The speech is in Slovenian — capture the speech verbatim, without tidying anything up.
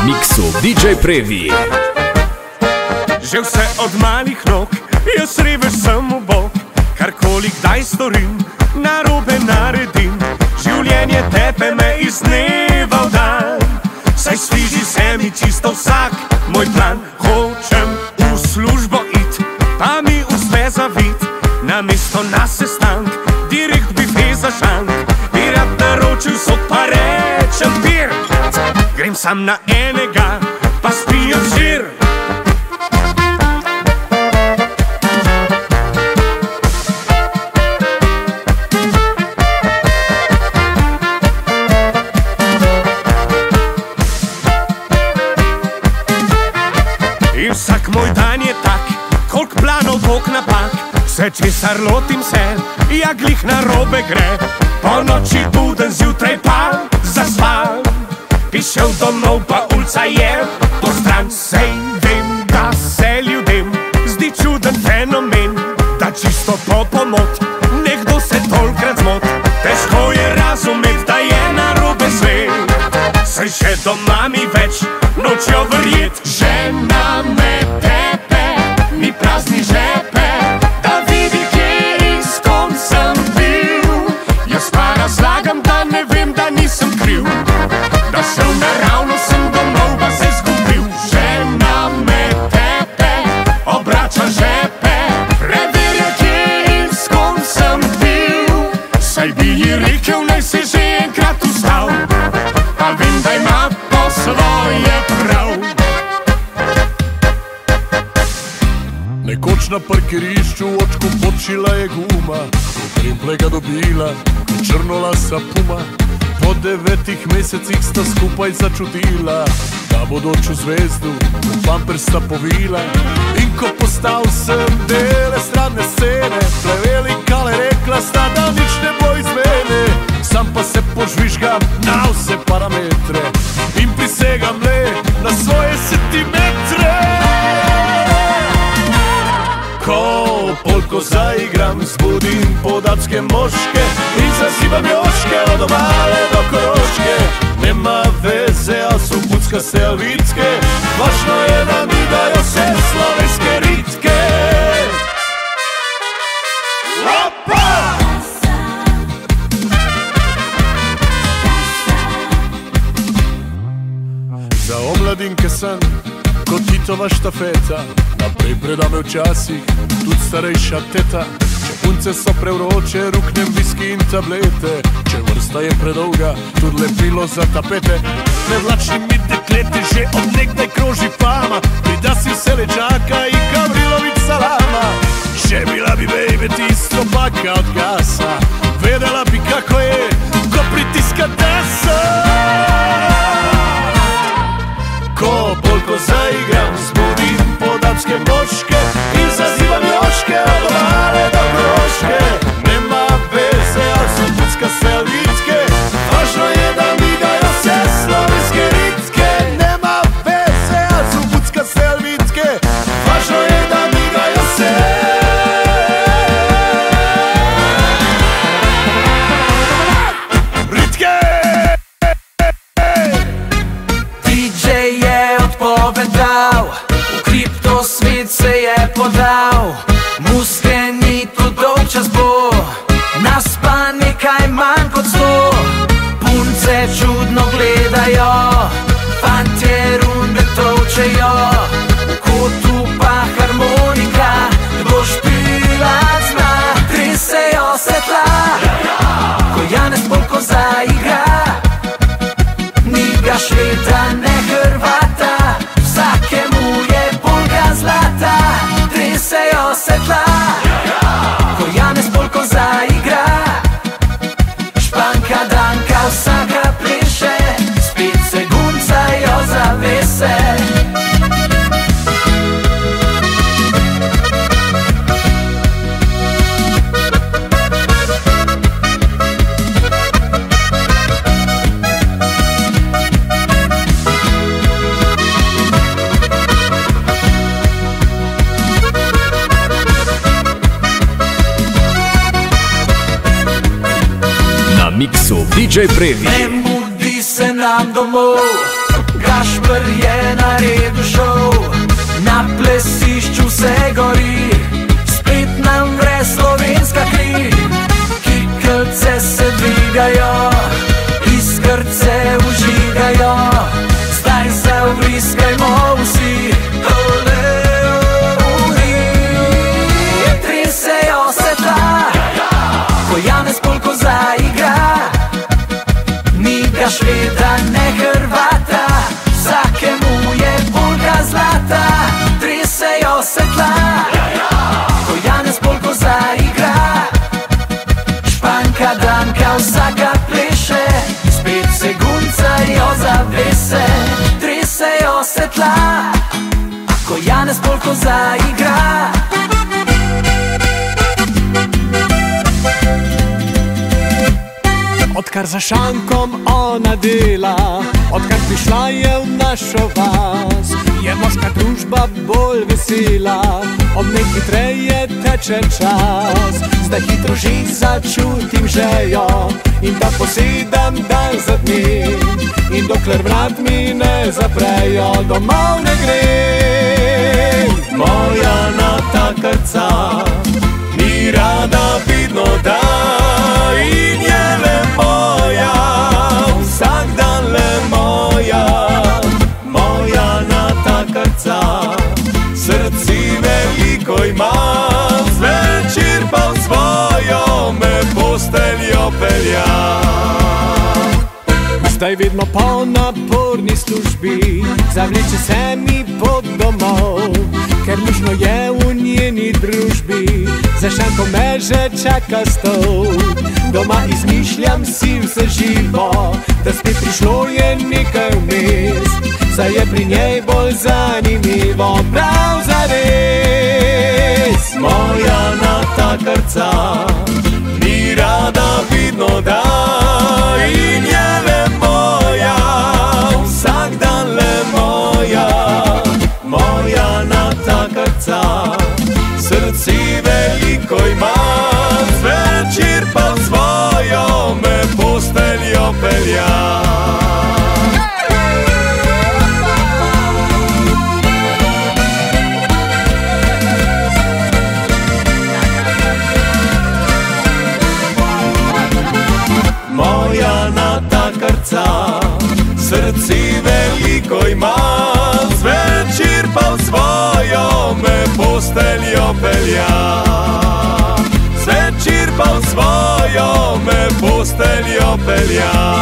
miksu D J Previ. Že vse od malih nog, jaz revež sem v bok. Karkoli kdaj storim, narobe naredim. Življenje tepe me iz dneva v dan. Saj sliši se mi čisto vsak moj plan. Hočem v službo it, pa mi uspe zavit. Namesto na sestank, direkt bife za šank. Bi rad naročil sok, pa rečem pir. Grem sam na enega, pa spijem žir. In vsak moj dan je tak, kolik planov, kolik napak. Vse česar lotim se, ja glih narobe gre. Po noči buden, zjutraj pa zaspan. Prišel domov, pa ulica je postran. Sej vem, da se ljudem zdi čuden fenomen, da čisto po pomot nekdo se tolkrat zmot. Težko je razumet, da je narobe svet. Saj še doma mi več nočejo verjet. Žena me tepe, mi prazni žepe, da vidi, kje in s kom sem bil. Jaz pa razlagam, da ne vem, da nisem kriv, da šel naravno sem domov, pa se zgubil. Žena me tepe, obrača žepe, preverja, kje in s kom sem bil. Saj bi ji rekel, naj se že enkrat ustal, pa vem, da ima po svoje prav. Nekoč na parkirišču v očku počila je guma, ko krimplega dobila črnolasa puma. Po devetih mesecih sta skupaj začutila, da bodoču zvezdu v pamper sta povila. In ko postal sem dele strane scene, pleveli kale rekla sta, da nič ne bo iz mene. Sam pa se požvižgam na vse parametre in prisegam le na svoje centimetre. Ko polko zaigram, zbudim podapske moške in zazivam joške od obale do Koroške. Nema veze, al su buckaste al vitske, važno je da mi dajo se slovenske ritke. Opa! Za omladinke sem kot Titova štafeta, naprej predame včasih tudi starejša teta. Če punce so prevroče, ruknem viski in tablete. Če vrsta je predolga, tudi lepilo za tapete. Med mlačnimi dekleti že od nekdaj kroži fama, pridasi vse lečaka in Gavrilović salama. Še bila bi baby tisto baka od gasa, vedela bi kako je, ko pritiska tesa. Ko polko zaigram, zbudim podapske moške in zazivam joške od obale do Koroške. Nema veze, al su buckaste al vitske, važno je da mi dajo se slovenske ritke. Nema veze, al su buckaste al vitske, važno je da mi dajo se ritke. Povedal, v kripto svet se je podal, muskeni tudi dolg čas bo, nas pa nekaj manj kot sto. Punce čudno gledajo, fantje runde tolčejo, v kotu pa harmonika, bo špilat zna. Tresejo se tla, ko Janez polko zaigra, ni ga Šveda, ne Hrvata, vsakemu je polka zlata. Tresejo se tla, ko Janez polko zaigra, Španka, Danka, vsaka pleše, spet se guncajo zavese. miksu D J Previ. Ne mudi se nam domov. Gašper je naredil šov, na plesišču se gori, spet nam vre slovenska kri. Kikelce se dvigajo, iskrce užigajo, zdaj se vriskajmo vsi. Tresejo se tla, ko Janez polko zaigra, ni ga Šveda, ne Hrvata, vsakemu je polka zlata. Tresejo se tla, ko Janez polko zaigra, Španka, Danka, vsaka pleše, spet se guncajo zavese. Tresejo se tla, ko Janez polko zaigra. Odkar za šankom ona dela, odkar prišla je v našo vas, je moška družba bolj vesela, ob njej hitreje teče čas. Zdaj hitro že začutim žejo in da posedam dan za dnem, in dokler vrat mi ne zaprejo, domov ne grem. Moja natakarca mi rada vidno da in je le moja, vsak dan le moja. Moja natakarca, srce veliko ima, zvečer pa v svojo me posteljo pelja. Zdaj vedno po naporni službi zavleče se mi pod domov, ker lušno je v njeni družbi, za šanko me že čaka stol. Doma izmišljam si vse živo, da spet prišlo je nekaj vmes, saj je pri njej bolj zanimivo, prav zares. Moja natakarca mi rada vidno da in je le moja, vsak dan le moja. Moja natakarca, srce veliko ima, zvečer pa v svojo me posteljo pelja. Moja natakarca, srce veliko ima, zvečer pa v svojo me posteljo pelja. Zvečer pa v svojo me posteljo pelja.